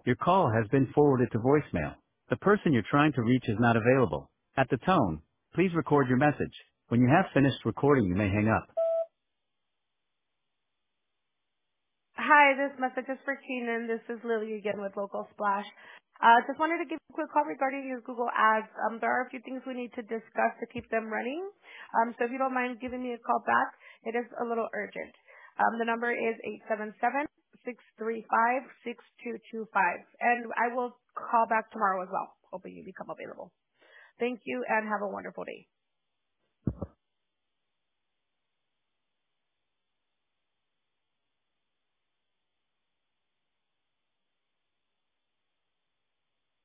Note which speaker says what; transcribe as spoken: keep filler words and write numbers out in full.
Speaker 1: Your call has been forwarded to voicemail. The person you're trying to reach is not available. At the tone, please record your message. When you have finished recording, you may hang up.
Speaker 2: Hi, this message is for Keenan. This is Lily again with Local Splash. Uh, just wanted to give a quick call regarding your Google Ads. Um, there are a few things we need to discuss to keep them running. Um, so if you don't mind giving me a call back, it is a little urgent. Um, the number is eight seven seven, six three five, six two two five. And I will call back tomorrow as well, hoping you become available. Thank you and have a wonderful day.